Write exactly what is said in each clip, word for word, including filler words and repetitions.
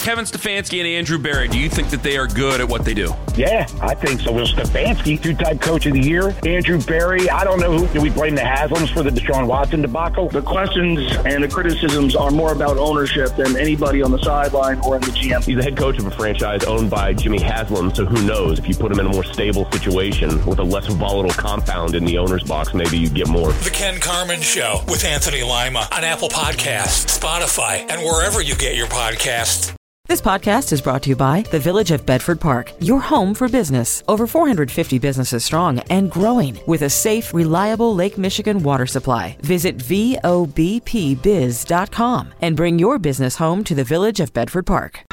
Kevin Stefanski and Andrew Berry, do you think that they are good at what they do? Yeah, I think so. Well, Stefanski, two-time coach of the year. Andrew Berry, I don't know who. Do we blame the Haslams for the Deshaun Watson debacle? The questions and the criticisms are more about ownership than anybody on the sideline or in the G M. He's the head coach of a franchise owned by Jimmy Haslam, so who knows? If you put him in a more stable situation with a less volatile compound in the owner's box, maybe you get more. The Ken Carman Show with Anthony Lima on Apple Podcasts, Spotify, and wherever you get your podcasts. This podcast is brought to you by the Village of Bedford Park, your home for business. Over four hundred fifty businesses strong and growing with a safe, reliable Lake Michigan water supply. Visit V O B P biz dot com and bring your business home to the Village of Bedford Park.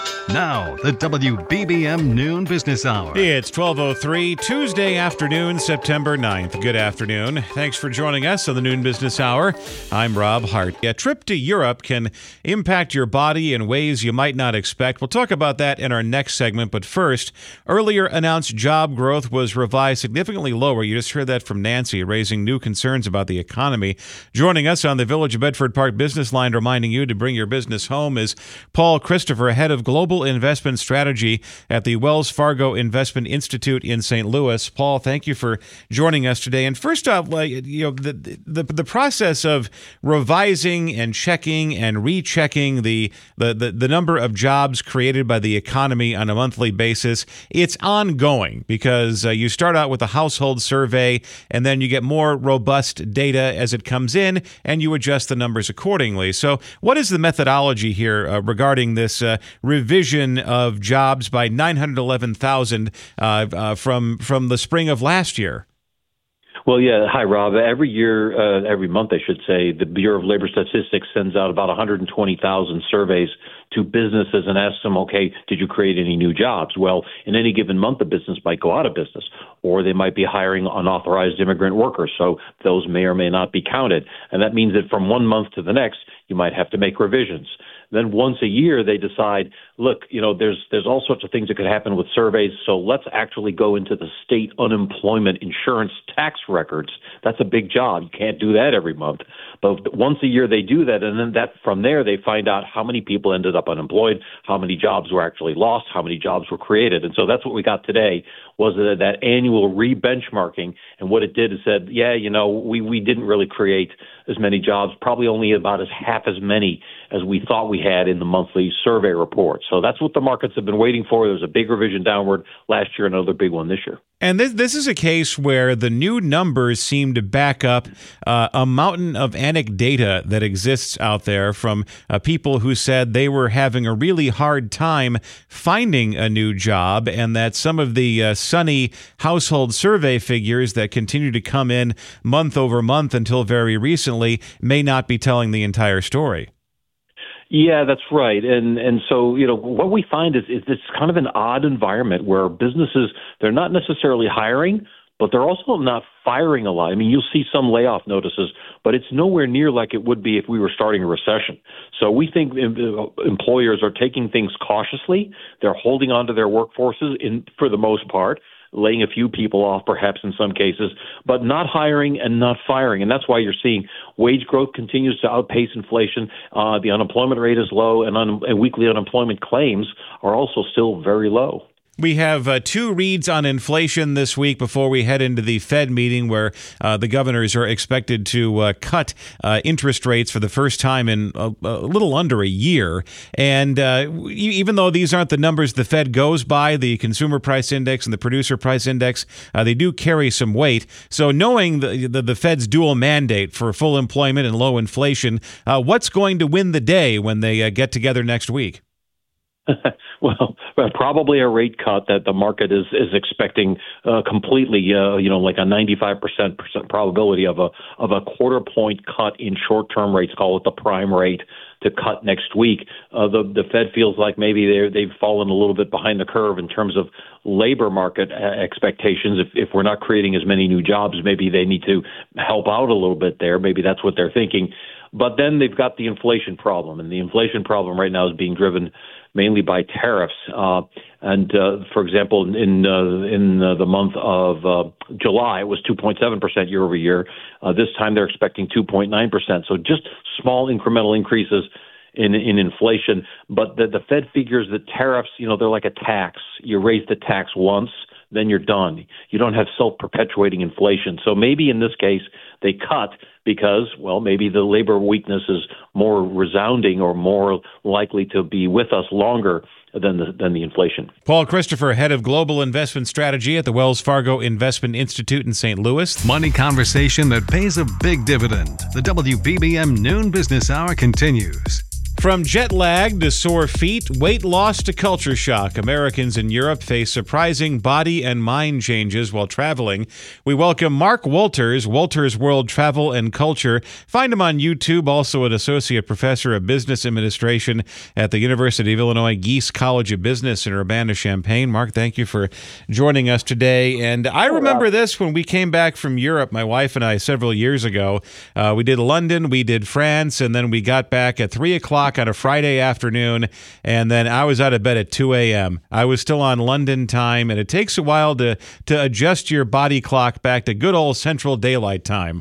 Now, the W B B M Noon Business Hour. It's twelve oh three, Tuesday afternoon, September ninth. Good afternoon. Thanks for joining us on the Noon Business Hour. I'm Rob Hart. A trip to Europe can impact your body in ways you might not expect. We'll talk about that in our next segment. But first, earlier announced job growth was revised significantly lower. You just heard that from Nancy, raising new concerns about the economy. Joining us on the Village of Bedford Park Business Line, reminding you to bring your business home, is Paul Christopher, head of Global Investment Strategy at the Wells Fargo Investment Institute in Saint Louis. Paul, thank you for joining us today. And first off, like, you know, the, the the process of revising and checking and rechecking the, the the the number of jobs created by the economy on a monthly basis, it's ongoing because uh, you start out with a household survey and then you get more robust data as it comes in and you adjust the numbers accordingly. So what is the methodology here uh, regarding this uh, revision of jobs by nine hundred eleven thousand uh, uh, from from the spring of last year? Well, yeah. Hi, Rob. Every year, uh, every month, I should say, the Bureau of Labor Statistics sends out about one hundred twenty thousand surveys to businesses and asks them, okay, did you create any new jobs? Well, in any given month, the business might go out of business, or they might be hiring unauthorized immigrant workers. So those may or may not be counted. And that means that from one month to the next, you might have to make revisions. Then once a year, they decide, look, you know, there's there's all sorts of things that could happen with surveys, so let's actually go into the state unemployment insurance tax records. That's a big job. You can't do that every month. But once a year, they do that, and then that from there, they find out how many people ended up unemployed, how many jobs were actually lost, how many jobs were created. And so that's what we got today, was that, that annual re-benchmarking. And what it did is said, yeah, you know, we, we didn't really create as many jobs, probably only about as half as many as we thought we had in the monthly survey report. So that's what the markets have been waiting for. There was a big revision downward last year, another big one this year. And this this is a case where the new numbers seem to back up uh, a mountain of anecdata that exists out there from uh, people who said they were having a really hard time finding a new job, and that some of the uh, sunny household survey figures that continue to come in month over month until very recently may not be telling the entire story. Yeah, that's right. And and so, you know, what we find is, is this kind of an odd environment where businesses, they're not necessarily hiring, but they're also not firing a lot. I mean, you'll see some layoff notices, but it's nowhere near like it would be if we were starting a recession. So we think employers are taking things cautiously. They're holding on to their workforces in for the most part, laying a few people off perhaps in some cases, but not hiring and not firing. And that's why you're seeing wage growth continues to outpace inflation. Uh, the unemployment rate is low, and, un- and weekly unemployment claims are also still very low. We have uh, two reads on inflation this week before we head into the Fed meeting, where uh, the governors are expected to uh, cut uh, interest rates for the first time in a, a little under a year. And uh, even though these aren't the numbers the Fed goes by, the consumer price index and the producer price index, uh, they do carry some weight. So knowing the, the, the Fed's dual mandate for full employment and low inflation, uh, what's going to win the day when they uh, get together next week? Well, probably a rate cut that the market is is expecting uh, completely. Uh, you know, like a ninety-five percent probability of a of a quarter point cut in short term rates. Call it the prime rate to cut next week. Uh, the the Fed feels like maybe they they've fallen a little bit behind the curve in terms of labor market expectations. If if we're not creating as many new jobs, maybe they need to help out a little bit there. Maybe that's what they're thinking. But then they've got the inflation problem, and the inflation problem right now is being driven mainly by tariffs. Uh, and, uh, for example, in uh, in uh, the month of uh, July, it was two point seven percent year over year. Uh, this time they're expecting two point nine percent. So just small incremental increases in in inflation. But the, the Fed figures that tariffs, you know, they're like a tax. You raise the tax once, then you're done. You don't have self-perpetuating inflation. So maybe in this case they cut because, well, maybe the labor weakness is more resounding or more likely to be with us longer than the than the inflation. Paul Christopher, head of global investment strategy at the Wells Fargo Investment Institute in Saint Louis. Money conversation that pays a big dividend. The W B B M Noon Business Hour continues. From jet lag to sore feet, weight loss to culture shock, Americans in Europe face surprising body and mind changes while traveling. We welcome Mark Wolters, Wolters World Travel and Culture. Find him on YouTube, also an associate professor of business administration at the University of Illinois Geese College of Business in Urbana-Champaign. Mark, thank you for joining us today. And I remember this when we came back from Europe, my wife and I, several years ago. Uh, we did London, we did France, and then we got back at three o'clock on a Friday afternoon, and then I was out of bed at two a.m. I was still on London time, and it takes a while to, to adjust your body clock back to good old Central Daylight Time.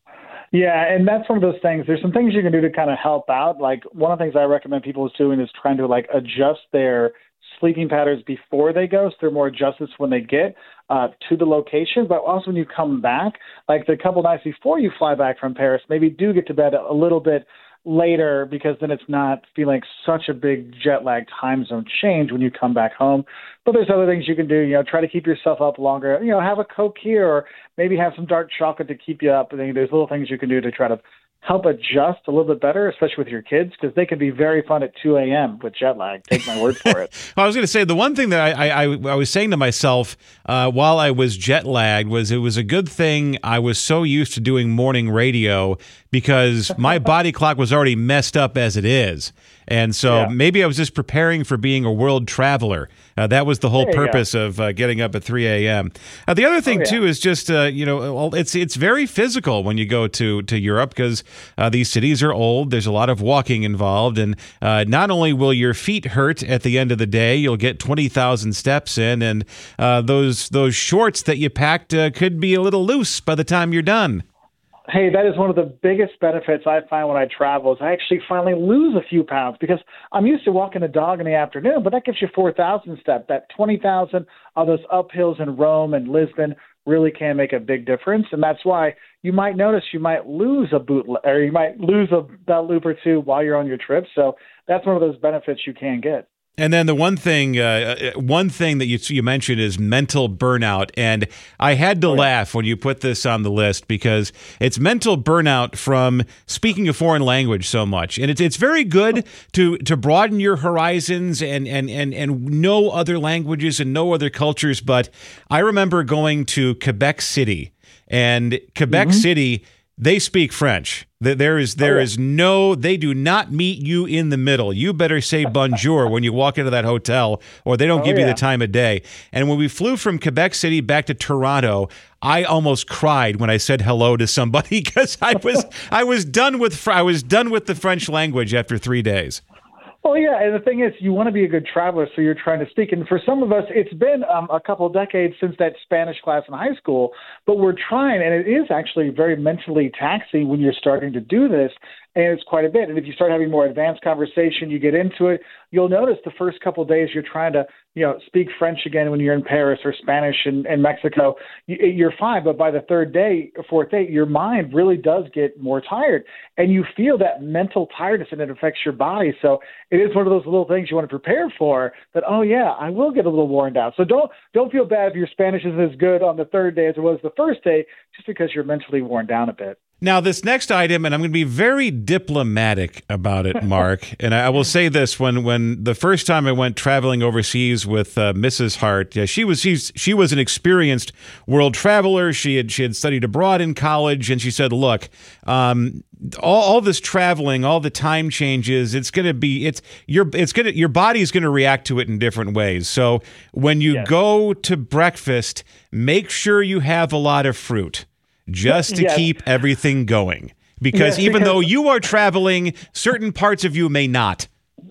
Yeah, and that's one of those things. There's some things you can do to kind of help out. Like, one of the things I recommend people is doing is trying to, like, adjust their sleeping patterns before they go, so they're more adjusted when they get uh, to the location. But also when you come back, like the couple nights before you fly back from Paris, maybe do get to bed a little bit later, because then it's not feeling like such a big jet lag time zone change when you come back home. But there's other things you can do. You know, try to keep yourself up longer. You know, have a Coke here, or maybe have some dark chocolate to keep you up. I think there's little things you can do to try to help adjust a little bit better, especially with your kids, because they can be very fun at two a.m. with jet lag. Take my word for it. Well, I was going to say, the one thing that I, I, I was saying to myself uh, while I was jet lagged was it was a good thing I was so used to doing morning radio, because my body clock was already messed up as it is. And so yeah. maybe I was just preparing for being a world traveler. Uh, that was the whole purpose go. of uh, getting up at three a.m. Uh, the other thing, oh, yeah. too, is just, uh, you know, it's it's very physical when you go to, to Europe, because uh, these cities are old. There's a lot of walking involved. And uh, not only will your feet hurt at the end of the day, you'll get twenty thousand steps in. And uh, those, those shorts that you packed uh, could be a little loose by the time you're done. Hey, that is one of the biggest benefits I find when I travel, is I actually finally lose a few pounds, because I'm used to walking the dog in the afternoon, but that gives you four thousand steps. That twenty thousand of those uphills in Rome and Lisbon really can make a big difference. And that's why you might notice you might lose a boot, or you might lose a belt loop or two while you're on your trip. So that's one of those benefits you can get. And then the one thing, uh, one thing that you you mentioned is mental burnout, and I had to laugh when you put this on the list, because it's mental burnout from speaking a foreign language so much, and it's it's very good to to broaden your horizons and and and and know other languages and know other cultures. But I remember going to Quebec City, and Quebec mm-hmm. City, they speak French. There is there oh, yeah. is no, they do not meet you in the middle. You better say bonjour when you walk into that hotel, or they don't oh, give yeah. you the time of day. And when we flew from Quebec City back to Toronto, I almost cried when I said hello to somebody, because I was I was done with I was done with the French language after three days. Well, yeah, and the thing is, you want to be a good traveler, so you're trying to speak. And for some of us, it's been um, a couple of decades since that Spanish class in high school, but we're trying, and it is actually very mentally taxing when you're starting to do this, and it's quite a bit. And if you start having more advanced conversation, you get into it, you'll notice the first couple of days you're trying to, you know, speak French again when you're in Paris, or Spanish in, in Mexico. You're fine, but by the third day, fourth day, your mind really does get more tired, and you feel that mental tiredness, and it affects your body. So it is one of those little things you want to prepare for, that, oh yeah, I will get a little worn down. So don't don't feel bad if your Spanish isn't as good on the third day as it was the first day, just because you're mentally worn down a bit. Now, this next item, and I'm going to be very diplomatic about it, Mark, and I will say this: when when the first time I went traveling overseas with uh, Missus Hart, yeah, she was she's, she was an experienced world traveler. She had she had studied abroad in college, and she said, "Look, um, all, all this traveling, all the time changes, it's going to be it's your it's going to your body's going to react to it in different ways. So when you yes. go to breakfast, make sure you have a lot of fruit." Just to yes. keep everything going. Because yes, even because, though you are traveling, certain parts of you may not.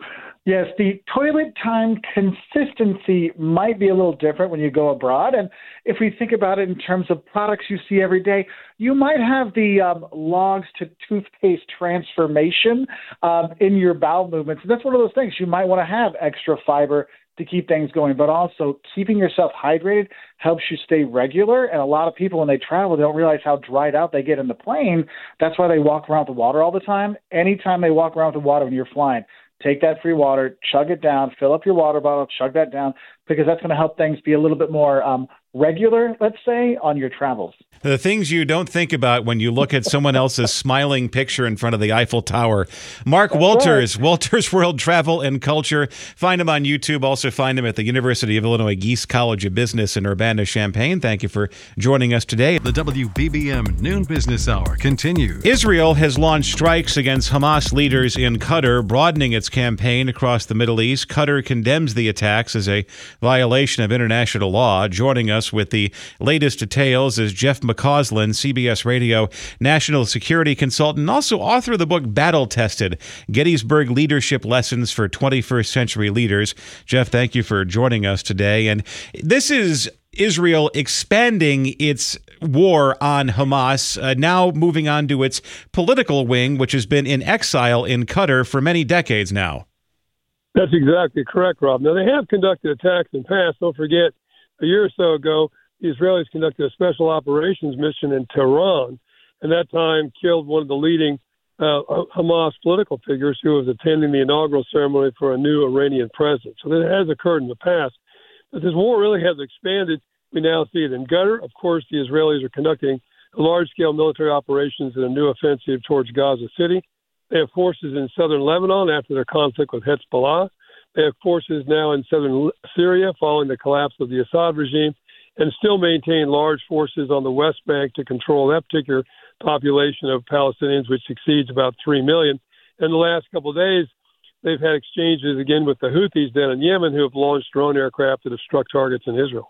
Yes, the toilet time consistency might be a little different when you go abroad. And if we think about it in terms of products you see every day, you might have the um, logs to toothpaste transformation um, in your bowel movements. That's one of those things. You might want to have extra fiber to keep things going, but also keeping yourself hydrated helps you stay regular. And a lot of people, when they travel, they don't realize how dried out they get in the plane. That's why they walk around with the water all the time. Anytime they walk around with the water when you're flying, take that free water, chug it down, fill up your water bottle, chug that down, because that's going to help things be a little bit more um, regular, let's say, on your travels. The things you don't think about when you look at someone else's smiling picture in front of the Eiffel Tower. Mark That's Wolters, right. Wolters World Travel and Culture. Find him on YouTube. Also find him at the University of Illinois Geese College of Business in Urbana-Champaign. Thank you for joining us today. The W B B M Noon Business Hour continues. Israel has launched strikes against Hamas leaders in Qatar, broadening its campaign across the Middle East. Qatar condemns the attacks as a violation of international law. Joining us with the latest details is Jeff McCausland, C B S Radio national security consultant, also author of the book Battle Tested, Gettysburg Leadership Lessons for twenty-first Century Leaders. Jeff, thank you for joining us today. And this is Israel expanding its war on Hamas, uh, now moving on to its political wing, which has been in exile in Qatar for many decades now. That's exactly correct, Rob. Now, they have conducted attacks in the past. Don't forget, a year or so ago, the Israelis conducted a special operations mission in Tehran, and that time killed one of the leading uh, Hamas political figures who was attending the inaugural ceremony for a new Iranian president. So that has occurred in the past. But this war really has expanded. We now see it in Qatar. Of course, the Israelis are conducting large-scale military operations in a new offensive towards Gaza City. They have forces in southern Lebanon after their conflict with Hezbollah. They have forces now in southern Syria following the collapse of the Assad regime, and still maintain large forces on the West Bank to control that particular population of Palestinians, which exceeds about three million. In the last couple of days, they've had exchanges again with the Houthis down in Yemen, who have launched drone aircraft that have struck targets in Israel.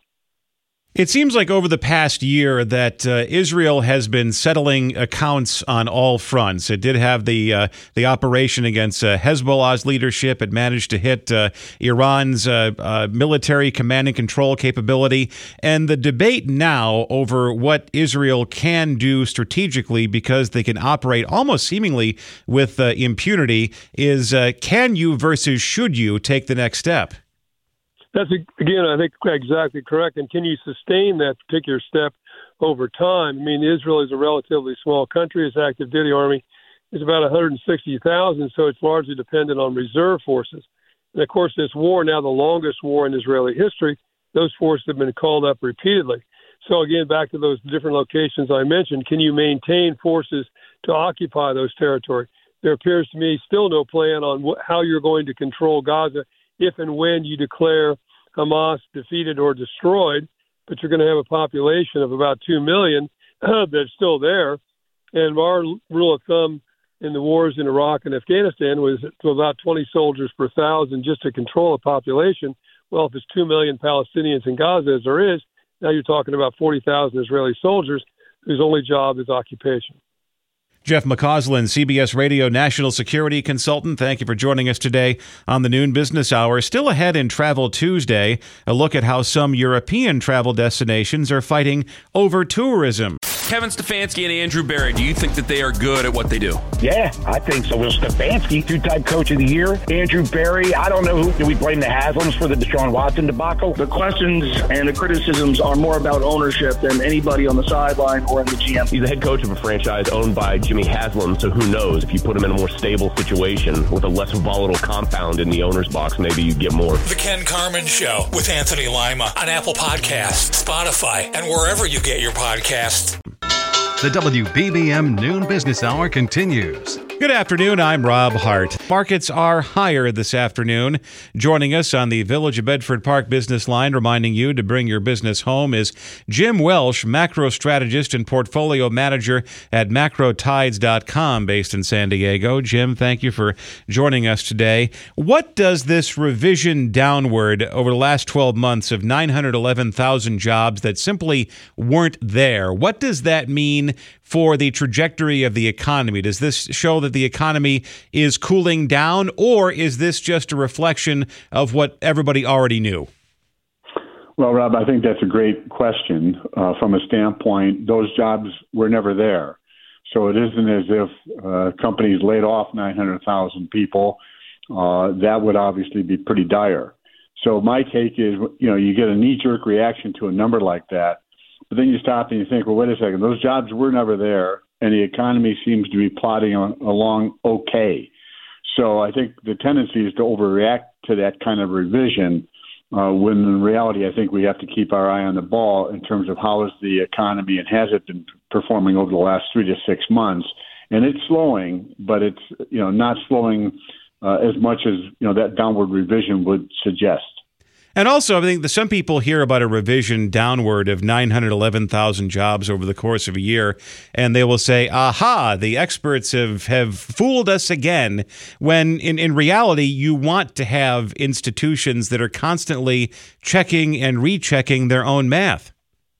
It seems like over the past year that uh, Israel has been settling accounts on all fronts. It did have the uh, the operation against uh, Hezbollah's leadership. It managed to hit uh, Iran's uh, uh, military command and control capability. And the debate now over what Israel can do strategically, because they can operate almost seemingly with uh, impunity, is uh, can you versus should you take the next step? That's, again, I think exactly correct. And can you sustain that particular step over time? I mean, Israel is a relatively small country. Its active duty army is about one hundred sixty thousand, so it's largely dependent on reserve forces. And, of course, this war, now the longest war in Israeli history, those forces have been called up repeatedly. So, again, back to those different locations I mentioned, can you maintain forces to occupy those territories? There appears to me still no plan on wh- how you're going to control Gaza if and when you declare Hamas defeated or destroyed, but you're going to have a population of about two million uh, that's still there. And our rule of thumb in the wars in Iraq and Afghanistan was to about twenty soldiers per thousand just to control a population. Well, if it's two million Palestinians in Gaza, as there is, now you're talking about forty thousand Israeli soldiers whose only job is occupation. Jeff McCausland, C B S Radio national security consultant. Thank you for joining us today on the Noon Business Hour. Still ahead in Travel Tuesday, a look at how some European travel destinations are fighting over tourism. Kevin Stefanski and Andrew Barry, do you think that they are good at what they do? Yeah, I think so. Will Stefanski, two-time coach of the year. Andrew Barry, I don't know who. Do we blame the Haslams for the Deshaun Watson debacle? The questions and the criticisms are more about ownership than anybody on the sideline or in the G M. He's the head coach of a franchise owned by Jimmy Haslam, so who knows? If you put him in a more stable situation with a less volatile compound in the owner's box, maybe you get more. The Ken Carman Show with Anthony Lima on Apple Podcasts, Spotify, and wherever you get your podcasts. The W B B M Noon Business Hour continues. Good afternoon, I'm Rob Hart. Markets are higher this afternoon. Joining us on the Village of Bedford Park business line, reminding you to bring your business home, is Jim Welsh, macro strategist and portfolio manager at macro tides dot com, based in San Diego. Jim, thank you for joining us today. What does this revision downward over the last twelve months of nine hundred eleven thousand jobs that simply weren't there, what does that mean for the trajectory of the economy? Does this show that of the economy is cooling down, or is this just a reflection of what everybody already knew? Well, Rob, I think that's a great question uh, from a standpoint. Those jobs were never there. So it isn't as if uh, companies laid off nine hundred thousand people. Uh, that would obviously be pretty dire. So my take is, you know, you get a knee-jerk reaction to a number like that, but then you stop and you think, well, wait a second, those jobs were never there, and the economy seems to be plodding on, along okay. So I think the tendency is to overreact to that kind of revision, uh, when in reality I think we have to keep our eye on the ball in terms of how is the economy and has it been performing over the last three to six months. And it's slowing, but it's, you know, not slowing uh, as much as, you know, that downward revision would suggest. And also, I think that some people hear about a revision downward of nine hundred eleven thousand jobs over the course of a year, and they will say, aha, the experts have, have fooled us again, when in, in reality, you want to have institutions that are constantly checking and rechecking their own math.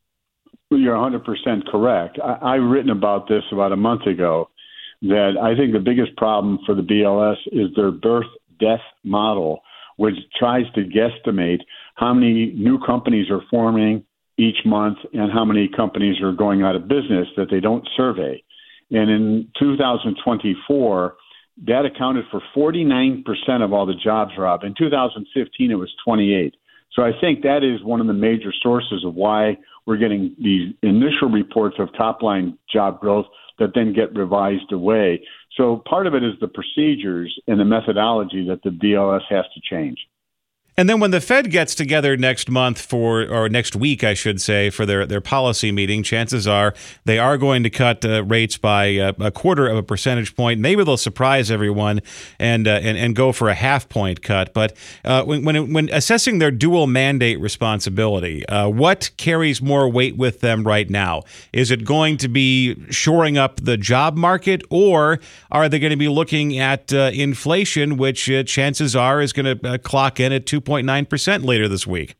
You're one hundred percent correct. I, I've written about this about a month ago, that I think the biggest problem for the B L S is their birth-death model, which tries to guesstimate how many new companies are forming each month and how many companies are going out of business that they don't survey. And in two thousand twenty-four, that accounted for forty-nine percent of all the jobs, Rob. In two thousand fifteen, it was twenty-eight. So I think that is one of the major sources of why we're getting these initial reports of top-line job growth that then get revised away. So part of it is the procedures and the methodology that the B L S has to change. And then when the Fed gets together next month for, or next week, I should say, for their, their policy meeting, chances are they are going to cut uh, rates by uh, a quarter of a percentage point. Maybe they'll surprise everyone and uh, and, and go for a half point cut. But uh, when, when when assessing their dual mandate responsibility, uh, what carries more weight with them right now? Is it going to be shoring up the job market, or are they going to be looking at uh, inflation, which uh, chances are is going to uh, clock in at two point nine percent later this week?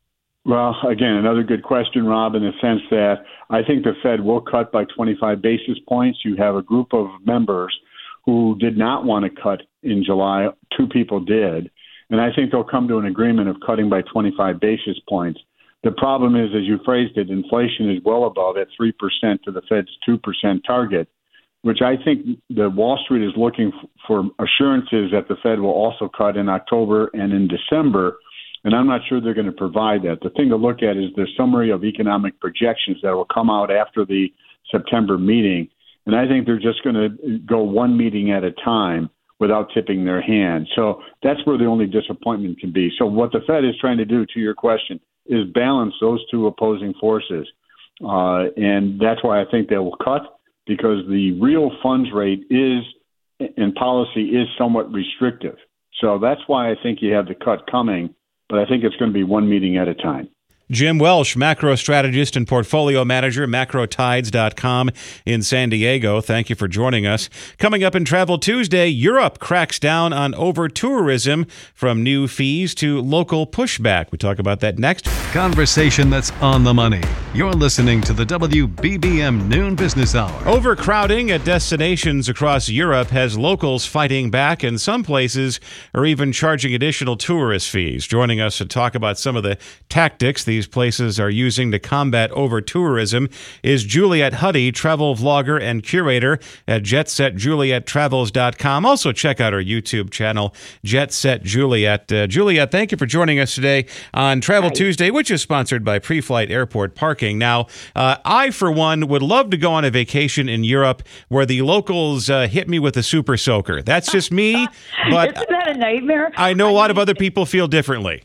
Well, again, another good question, Rob, in the sense that I think the Fed will cut by twenty-five basis points. You have a group of members who did not want to cut in July. Two people did. And I think they'll come to an agreement of cutting by twenty-five basis points. The problem is, as you phrased it, inflation is well above at three percent to the Fed's two percent target, which I think the Wall Street is looking for assurances that the Fed will also cut in October and in December, and I'm not sure they're going to provide that. The thing to look at is the summary of economic projections that will come out after the September meeting, and I think they're just going to go one meeting at a time without tipping their hand. So that's where the only disappointment can be. So what the Fed is trying to do, to your question, is balance those two opposing forces, uh, and that's why I think they will cut, because the real funds rate is, in policy, is somewhat restrictive. So that's why I think you have the cut coming, but I think it's going to be one meeting at a time. Jim Welsh, macro strategist and portfolio manager, macro tides dot com in San Diego. Thank you for joining us. Coming up in Travel Tuesday, Europe cracks down on over-tourism, from new fees to local pushback. We talk about that next. Conversation that's on the money. You're listening to the W B B M Noon Business Hour. Overcrowding at destinations across Europe has locals fighting back, and some places are even charging additional tourist fees. Joining us to talk about some of the tactics the these places are using to combat over-tourism is Juliet Huddy, travel vlogger and curator at jet set juliet travels dot com. Also, check out our YouTube channel, Jet Set Juliet. Uh, Juliet, thank you for joining us today on Travel Hi. Tuesday, which is sponsored by Preflight Airport Parking. Now, uh, I, for one, would love to go on a vacation in Europe where the locals uh, hit me with a super soaker. That's just me, but isn't that a nightmare? I know a lot of other people feel differently.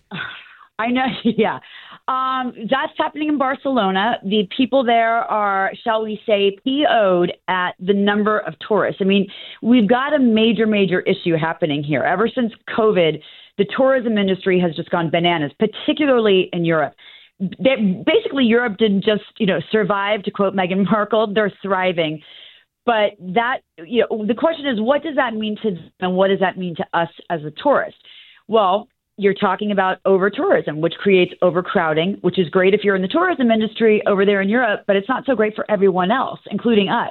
I know, yeah. Um, that's happening in Barcelona. The people there are, shall we say, P O'd at the number of tourists. I mean, we've got a major, major issue happening here. Ever since COVID, the tourism industry has just gone bananas, particularly in Europe. They, basically, Europe didn't just, you know, survive, to quote Meghan Markle. They're thriving. But that, you know, the question is, what does that mean to them, and what does that mean to us as a tourist? Well, you're talking about over-tourism, which creates overcrowding, which is great if you're in the tourism industry over there in Europe, but it's not so great for everyone else, including us.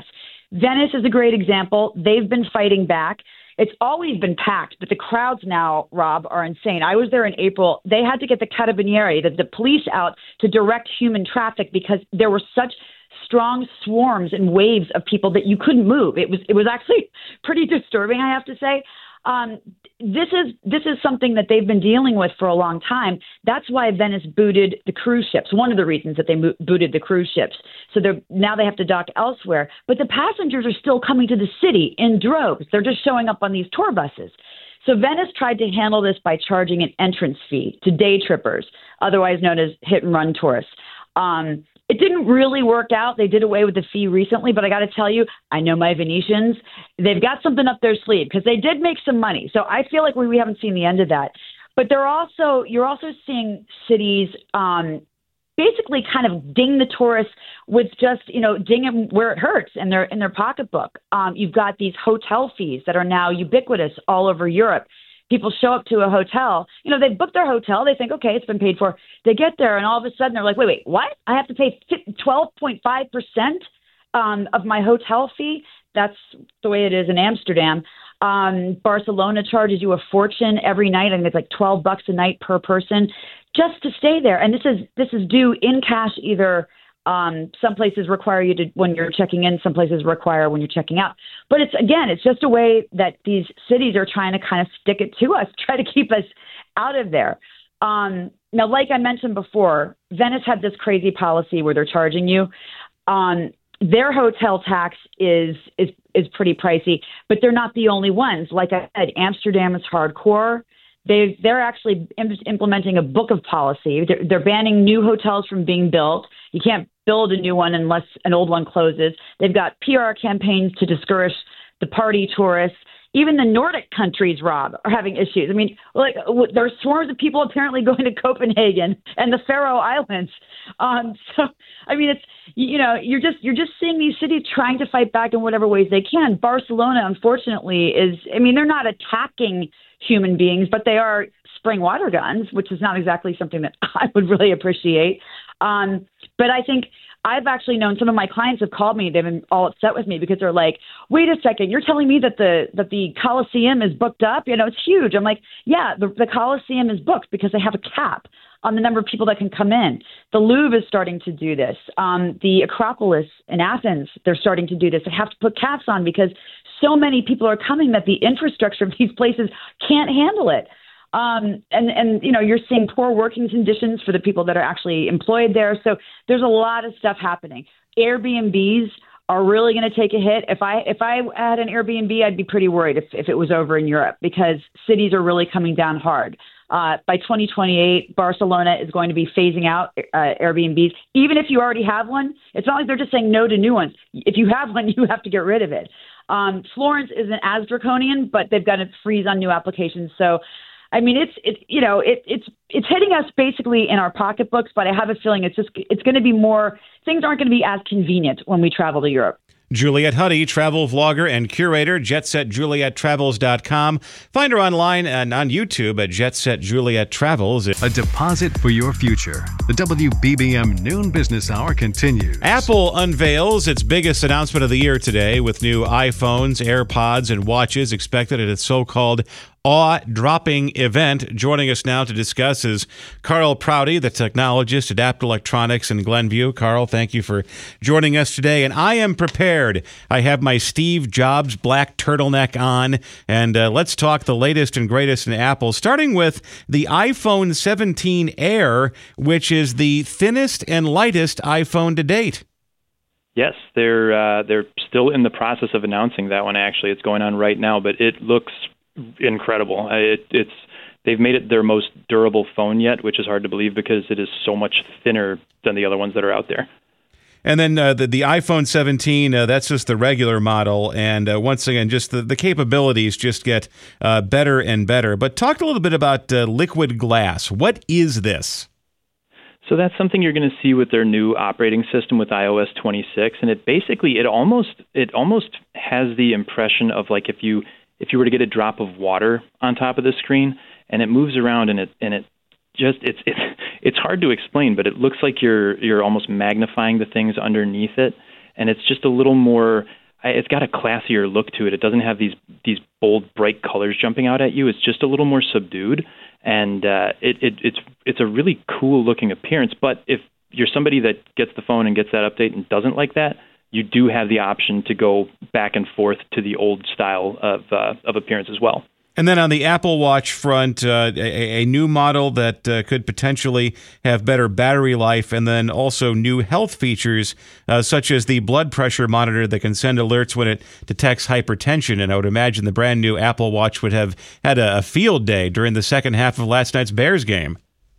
Venice is a great example. They've been fighting back. It's always been packed, but the crowds now, Rob, are insane. I was there in April. They had to get the Carabinieri, the, the police, out to direct human traffic because there were such strong swarms and waves of people that you couldn't move. It was it was actually pretty disturbing, I have to say. Um, this is this is something that they've been dealing with for a long time. That's why Venice booted the cruise ships. One of the reasons that they mo- booted the cruise ships. So they're now they have to dock elsewhere. But the passengers are still coming to the city in droves. They're just showing up on these tour buses. So Venice tried to handle this by charging an entrance fee to day trippers, otherwise known as hit and run tourists. Um, It didn't really work out. They did away with the fee recently, but I got to tell you, I know my Venetians, they've got something up their sleeve because they did make some money. So I feel like we, we haven't seen the end of that. But they're also, you're also seeing cities um, basically kind of ding the tourists with just, you know, ding them where it hurts in their, in their pocketbook. Um, you've got these hotel fees that are now ubiquitous all over Europe. People show up to a hotel, you know, they book their hotel. They think, okay, it's been paid for. They get there and all of a sudden they're like, wait, wait, what? I have to pay twelve point five percent um, of my hotel fee. That's the way it is in Amsterdam. Um, Barcelona charges you a fortune every night. I think it's like twelve bucks a night per person just to stay there. And this is, this is due in cash. Either Um, some places require you to when you're checking in, some places require when you're checking out. But it's, again, it's just a way that these cities are trying to kind of stick it to us, try to keep us out of there. Um, now, like I mentioned before, Venice had this crazy policy where they're charging you. Um, their hotel tax is, is, is pretty pricey, but they're not the only ones. Like I said, Amsterdam is hardcore. They, they're actually im- implementing a book of policy. They're, they're banning new hotels from being built. You can't build a new one unless an old one closes. They've got P R campaigns to discourage the party tourists. Even the Nordic countries, Rob, are having issues. I mean, like there are swarms of people apparently going to Copenhagen and the Faroe Islands. Um, so, I mean, it's, you know, you're just you're just seeing these cities trying to fight back in whatever ways they can. Barcelona, unfortunately, is, I mean, they're not attacking human beings, but they are spraying water guns, which is not exactly something that I would really appreciate. Um, but I think I've actually known some of my clients have called me. They've been all upset with me because they're like, wait a second, you're telling me that the that the Coliseum is booked up? You know, it's huge. I'm like, yeah, the, the Coliseum is booked because they have a cap on the number of people that can come in. The Louvre is starting to do this. Um, the Acropolis in Athens, they're starting to do this. They have to put caps on because so many people are coming that the infrastructure of these places can't handle it. Um, and, and, you know, you're seeing poor working conditions for the people that are actually employed there. So there's a lot of stuff happening. Airbnbs are really going to take a hit. If I if I had an Airbnb, I'd be pretty worried if, if it was over in Europe because cities are really coming down hard. Uh, by twenty twenty-eight, Barcelona is going to be phasing out uh, Airbnbs. Even if you already have one, it's not like they're just saying no to new ones. If you have one, you have to get rid of it. Um, Florence isn't as draconian, but they've got to freeze on new applications. So, I mean, it's it you know it, it's it's hitting us basically in our pocketbooks, but I have a feeling it's just it's going to be more things aren't going to be as convenient when we travel to Europe. Juliet Huddy, travel vlogger and curator, jet set juliet travels dot com. Find her online and on YouTube at Jet Set Juliet Travels. A deposit for your future. The W B B M Noon Business Hour continues. Apple unveils its biggest announcement of the year today with new iPhones, AirPods, and watches expected at its so-called awe-dropping event. Joining us now to discuss is Carl Prouty, the technologist at Apple Electronics in Glenview. Carl, thank you for joining us today. And I am prepared. I have my Steve Jobs black turtleneck on, and uh, let's talk the latest and greatest in Apple, starting with the iPhone seventeen Air, which is the thinnest and lightest iPhone to date. Yes, they're uh, they're still in the process of announcing that one. Actually, it's going on right now, but it looks incredible. It, it's they've made it their most durable phone yet, which is hard to believe because it is so much thinner than the other ones that are out there. And then uh, the, the iPhone seventeen, uh, that's just the regular model. And uh, once again, just the, the capabilities just get uh, better and better. But talk a little bit about uh, liquid glass. What is this? So that's something you're going to see with their new operating system with i O S twenty-six. And it basically, it almost it almost has the impression of like if you if you were to get a drop of water on top of the screen and it moves around and it and it just it's it's it's hard to explain, but it looks like you're you're almost magnifying the things underneath it, and it's just a little more I, it's got a classier look to it. It doesn't have these these bold, bright colors jumping out at you. It's just a little more subdued, and uh, it, it, it's it's a really cool looking appearance. But if you're somebody that gets the phone and gets that update and doesn't like that, you do have the option to go back and forth to the old style of uh, of appearance as well. And then on the Apple Watch front, uh, a, a new model that uh, could potentially have better battery life, and then also new health features, uh, such as the blood pressure monitor that can send alerts when it detects hypertension. And I would imagine the brand new Apple Watch would have had a, a field day during the second half of last night's Bears game.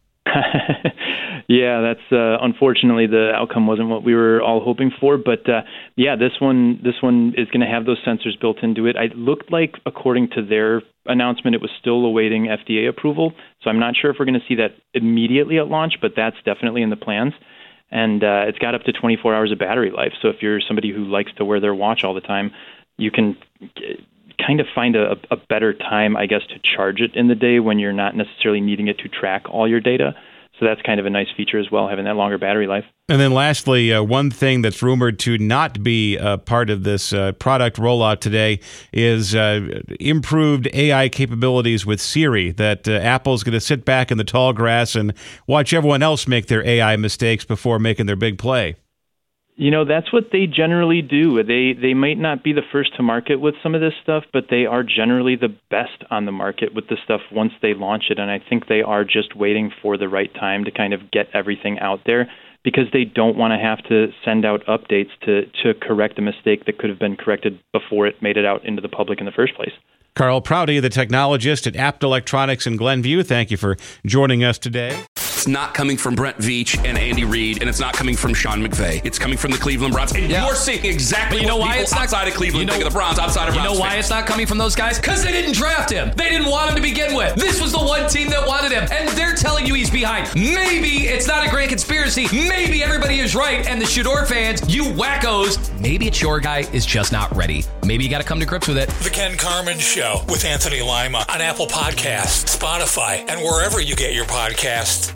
Yeah, that's uh, unfortunately the outcome wasn't what we were all hoping for. But uh, yeah, this one this one is going to have those sensors built into it. It looked like, according to their announcement, it was still awaiting F D A approval. So I'm not sure if we're going to see that immediately at launch, but that's definitely in the plans. And uh, it's got up to twenty-four hours of battery life. So if you're somebody who likes to wear their watch all the time, you can kind of find a, a better time, I guess, to charge it in the day when you're not necessarily needing it to track all your data. So that's kind of a nice feature as well, having that longer battery life. And then lastly, uh, one thing that's rumored to not be uh, part of this uh, product rollout today is uh, improved A I capabilities with Siri, that uh, Apple's going to sit back in the tall grass and watch everyone else make their A I mistakes before making their big play. You know, that's what they generally do. They they might not be the first to market with some of this stuff, but they are generally the best on the market with the stuff once they launch it. And I think they are just waiting for the right time to kind of get everything out there, because they don't want to have to send out updates to, to correct a mistake that could have been corrected before it made it out into the public in the first place. Carl Prouty, the technologist at Apt Electronics in Glenview, thank you for joining us today. It's not coming from Brent Veach and Andy Reid, and it's not coming from Sean McVay. It's coming from the Cleveland Browns. And yeah. you're seeing exactly but you know what why people it's not, outside of Cleveland you know, think of the Browns, outside of You Browns know why fans. it's not coming from those guys? Because they didn't draft him. They didn't want him to begin with. This was the one team that wanted him, and they're telling you he's behind. Maybe it's not a grand conspiracy. Maybe everybody is right, and the Shador fans, you wackos, maybe it's your guy is just not ready. Maybe you got to come to grips with it. The Ken Carman Show with Anthony Lima on Apple Podcasts, Spotify, and wherever you get your podcasts.